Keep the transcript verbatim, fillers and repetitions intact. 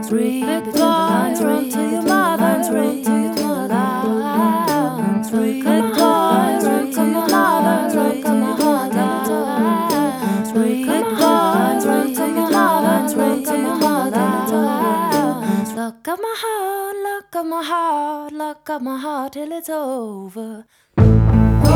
lines, read between the lines, run to your mother, read between the lines, read between the lines, run to your mother, read between the lines, read between the lines, run to your mother, read between the lines. Lock up my heart, lock up my heart, lock up my heart till it's over.